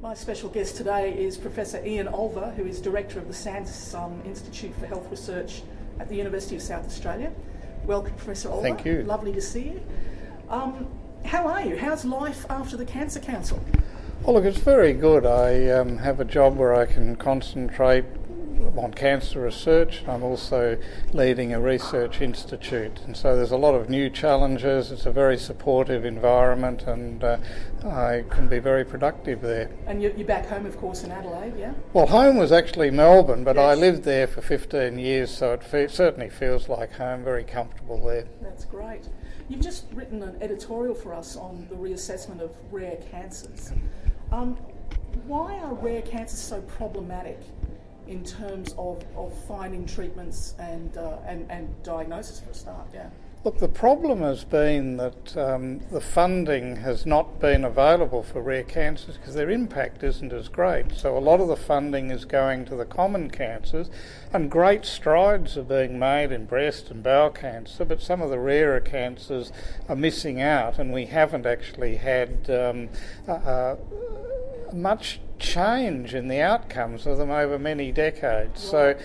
My special guest today is Professor Ian Olver, who is Director of the SANS Institute for Health Research at the University of South Australia. Welcome, Professor Olver. Thank you. Lovely to see you. How are you? How's life after the Cancer Council? Well, look, it's very good. I have a job where I can concentrate on cancer research. I'm also leading a research institute, and so there's a lot of new challenges. It's a very supportive environment, and I can be very productive there. And you're back home, of course, in Adelaide, yeah? Well, home was actually Melbourne, but Yes. I lived there for 15 years, so it certainly feels like home, very comfortable there. That's great. You've just written an editorial for us on the reassessment of rare cancers. Why are rare cancers so problematic in terms of finding treatments and diagnosis for a start? Yeah. Look, the problem has been that the funding has not been available for rare cancers because their impact isn't as great. So a lot of the funding is going to the common cancers, and great strides are being made in breast and bowel cancer, but some of the rarer cancers are missing out, and we haven't actually had much change in the outcomes of them over many decades. So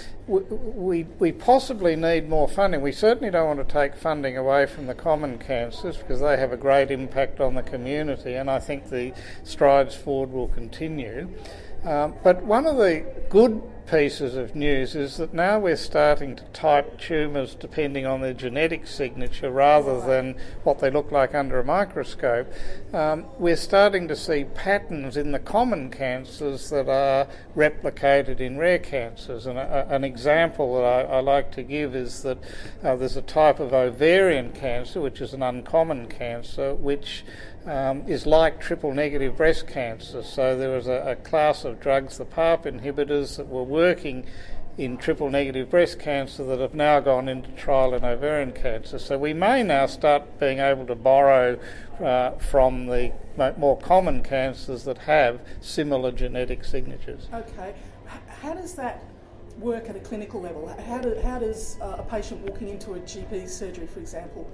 we possibly need more funding. We certainly don't want to take funding away from the common cancers because they have a great impact on the community, and I think the strides forward will continue. But one of the good pieces of news is that now we're starting to type tumours depending on their genetic signature rather than what they look like under a microscope. We're starting to see patterns in the common cancers that are replicated in rare cancers. And an example that I like to give is that there's a type of ovarian cancer, which is an uncommon cancer, which is like triple-negative breast cancer. So there was a class of drugs, the PARP inhibitors, that were working in triple-negative breast cancer that have now gone into trial in ovarian cancer. So we may now start being able to borrow from the more common cancers that have similar genetic signatures. Okay. How does that work at a clinical level? How does a patient walking into a GP surgery, for example,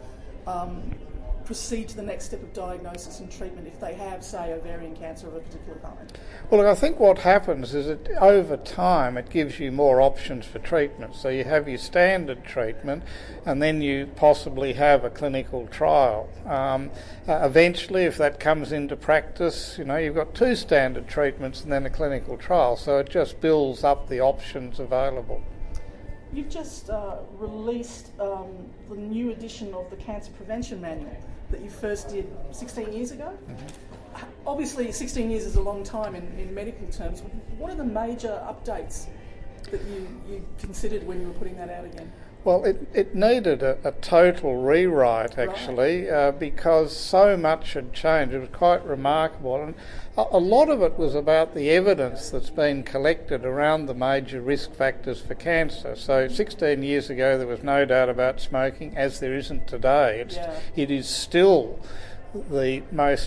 proceed to the next step of diagnosis and treatment if they have, say, ovarian cancer of a particular kind? Well, look, I think what happens is that over time it gives you more options for treatment. So you have your standard treatment, and then you possibly have a clinical trial. Eventually, if that comes into practice, you've got two standard treatments and then a clinical trial. So it just builds up the options available. You've just released the new edition of the Cancer Prevention Manual that you first did 16 years ago. Mm-hmm. Obviously, 16 years is a long time in medical terms. What are the major updates that you considered when you were putting that out again? Well, it needed a total rewrite, actually, because so much had changed. It was quite remarkable. And a lot of it was about the evidence that's been collected around the major risk factors for cancer. So 16 years ago, there was no doubt about smoking, as there isn't today. It is still the most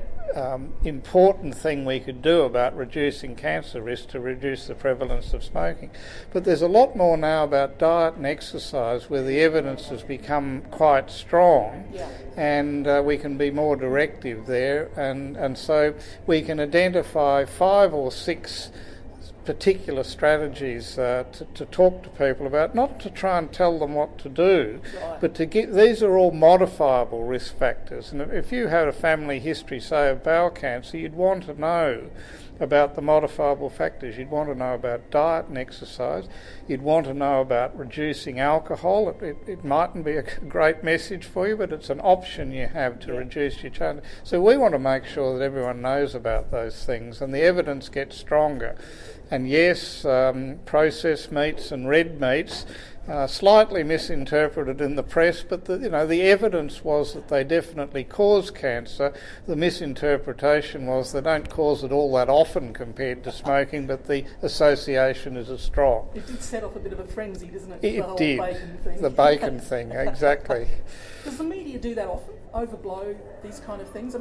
important thing we could do about reducing cancer risk to reduce the prevalence of smoking. But there's a lot more now about diet and exercise where the evidence has become quite strong, and we can be more directive there, and so we can identify 5 or 6 particular strategies to talk to people about, not to try and tell them what to do, but to get, these are all modifiable risk factors. And if you had a family history, say, of bowel cancer, you'd want to know about the modifiable factors. You'd want to know about diet and exercise. You'd want to know about reducing alcohol. It mightn't be a great message for you, but it's an option you have to reduce your chance. So we want to make sure that everyone knows about those things, and the evidence gets stronger. And yes, processed meats and red meats slightly misinterpreted in the press, but the evidence was that they definitely cause cancer. The misinterpretation was they don't cause it all that often compared to smoking, but the association is as strong. It did set off a bit of a frenzy, doesn't it? It did. Bacon thing. The bacon thing, exactly. Does the media do that often? Overblow these kind of things? I mean,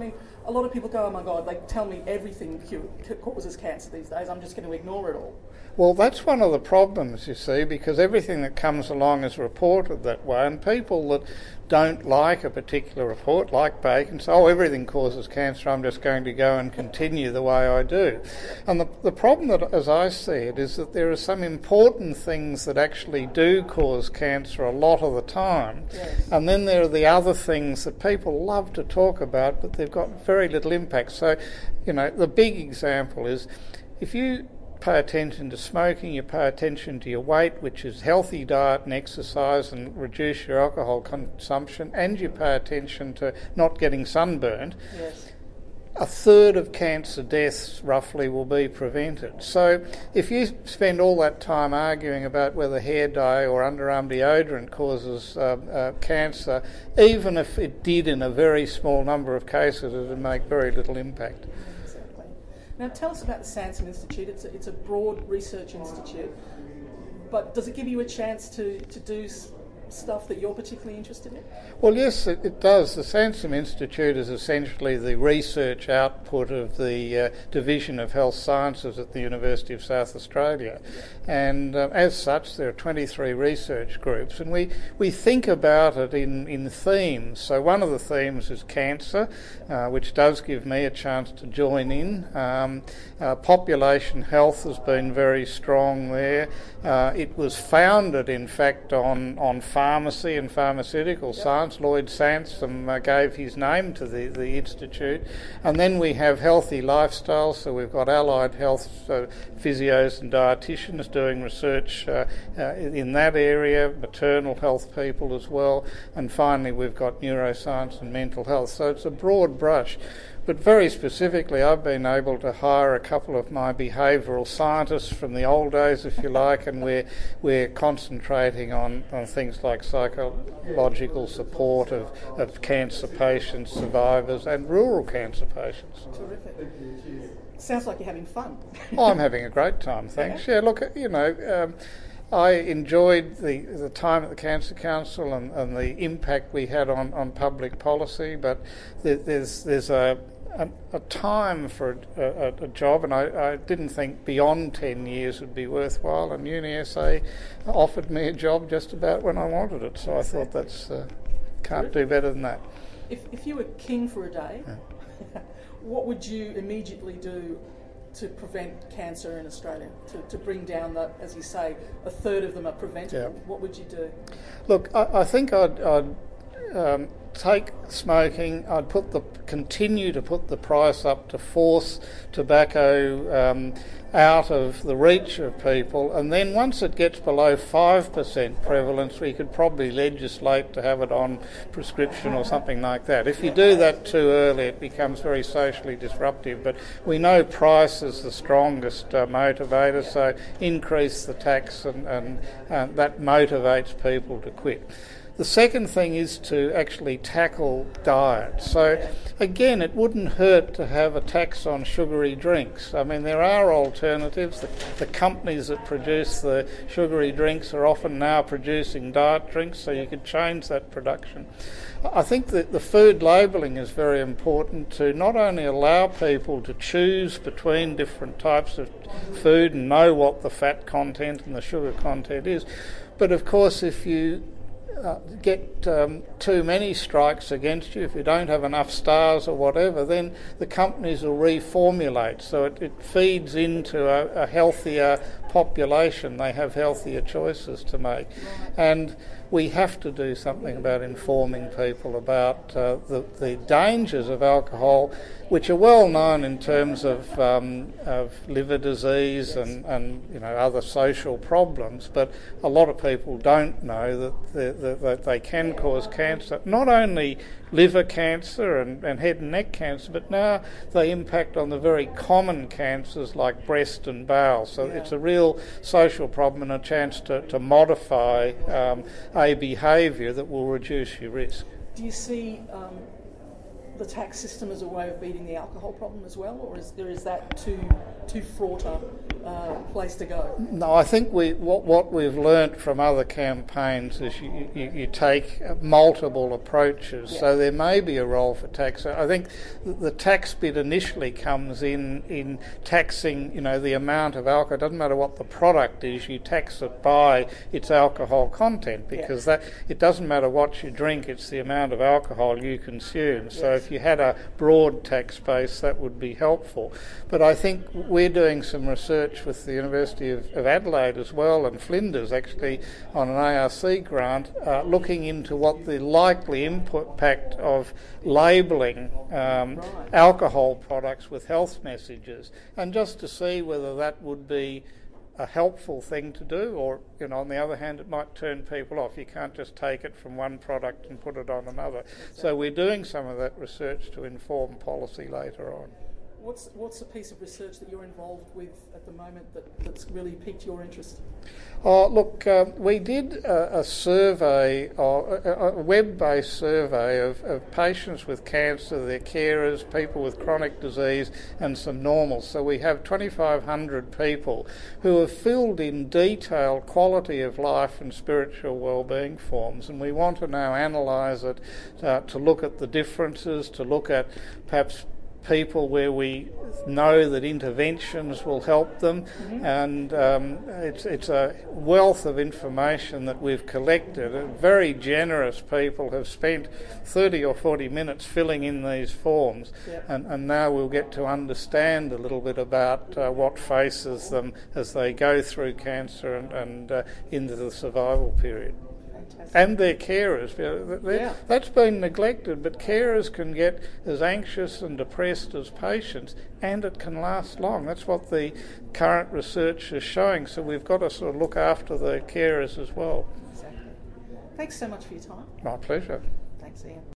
a lot of people go, oh my God, they tell me everything causes cancer these days, I'm just going to ignore it all. Well, that's one of the problems, you see, because everything that comes along is reported that way, and people that don't like a particular report, like Bacon, say, oh, everything causes cancer, I'm just going to go and continue the way I do. And the problem, that, as I see it, is that there are some important things that actually do cause cancer a lot of the time, yes. And then there are the other things that people love to talk about, but they've got very little impact. So, the big example is if you pay attention to smoking, you pay attention to your weight, which is healthy diet and exercise, and reduce your alcohol consumption, and you pay attention to not getting sunburned, yes. a third of cancer deaths roughly will be prevented. So if you spend all that time arguing about whether hair dye or underarm deodorant causes cancer, even if it did in a very small number of cases, it would make very little impact. Now tell us about the Sansom Institute. It's a broad research institute, but does it give you a chance to do stuff that you're particularly interested in? Well, yes, it does. The Sansom Institute is essentially the research output of the Division of Health Sciences at the University of South Australia. And as such, there are 23 research groups, and we think about it in themes. So one of the themes is cancer, which does give me a chance to join in. Population health has been very strong there. It was founded, in fact, on pharmacy and pharmaceutical science. Lloyd Sansom gave his name to the institute. And then we have healthy lifestyles, so we've got allied health physios and dietitians doing research in that area, maternal health people as well, and finally we've got neuroscience and mental health. So it's a broad brush. But very specifically, I've been able to hire a couple of my behavioural scientists from the old days, if you like, and we're concentrating on things like psychological support of cancer patients, survivors, and rural cancer patients. Terrific. Sounds like you're having fun. Oh, I'm having a great time, thanks. Yeah, look, I enjoyed the time at the Cancer Council and the impact we had on public policy, but there's a time for a job, and I didn't think beyond 10 years would be worthwhile, and UniSA offered me a job just about when I wanted it, so I thought that's can't do better than that. If you were king for a day, what would you immediately do to prevent cancer in Australia, to bring down that, as you say, a third of them are preventable? Yeah. What would you do? Look, I think I'd take smoking. I'd continue to put the price up to force tobacco out of the reach of people, and then once it gets below 5% prevalence, we could probably legislate to have it on prescription or something like that. If you do that too early, it becomes very socially disruptive, but we know price is the strongest motivator, so increase the tax and that motivates people to quit. The second thing is to actually tackle diet. So again, it wouldn't hurt to have a tax on sugary drinks. I mean, there are alternatives. The companies that produce the sugary drinks are often now producing diet drinks, so you could change that production. I think that the food labelling is very important to not only allow people to choose between different types of food and know what the fat content and the sugar content is, but of course if you get too many strikes against you, if you don't have enough stars or whatever, then the companies will reformulate. So it feeds into a healthier population. They have healthier choices to make. And we have to do something about informing people about the dangers of alcohol, which are well known in terms of liver disease and other social problems. But a lot of people don't know that they can cause cancer, not only liver cancer and head and neck cancer, but now they impact on the very common cancers like breast and bowel. So it's a real social problem and a chance to modify a behaviour that will reduce your risk. Do you see the tax system as a way of beating the alcohol problem as well, or is that too fraught up place to go. No, I think what we've learnt from other campaigns is you take multiple approaches. Yeah. So there may be a role for tax. I think the tax bit initially comes in taxing, the amount of alcohol. It doesn't matter what the product is, you tax it by its alcohol content, because that it doesn't matter what you drink, it's the amount of alcohol you consume. So if you had a broad tax base, that would be helpful. But I think we're doing some research with the University of Adelaide as well, and Flinders actually on an ARC grant, looking into what the likely impact of labelling alcohol products with health messages, and just to see whether that would be a helpful thing to do, or on the other hand it might turn people off. You can't just take it from one product and put it on another. So we're doing some of that research to inform policy later on. What's the piece of research that you're involved with at the moment that's really piqued your interest? Oh, look, we did a survey, a web-based survey of patients with cancer, their carers, people with chronic disease and some normals. So we have 2,500 people who have filled in detailed quality of life and spiritual wellbeing forms, and we want to now analyse it to look at the differences, to look at perhaps people where we know that interventions will help them, and it's a wealth of information that we've collected. Very generous people have spent 30 or 40 minutes filling in these forms, and now we'll get to understand a little bit about what faces them as they go through cancer and into the survival period. And their carers. That's been neglected, but carers can get as anxious and depressed as patients, and it can last long. That's what the current research is showing, so we've got to sort of look after the carers as well. Exactly. Thanks so much for your time. My pleasure. Thanks, Ian.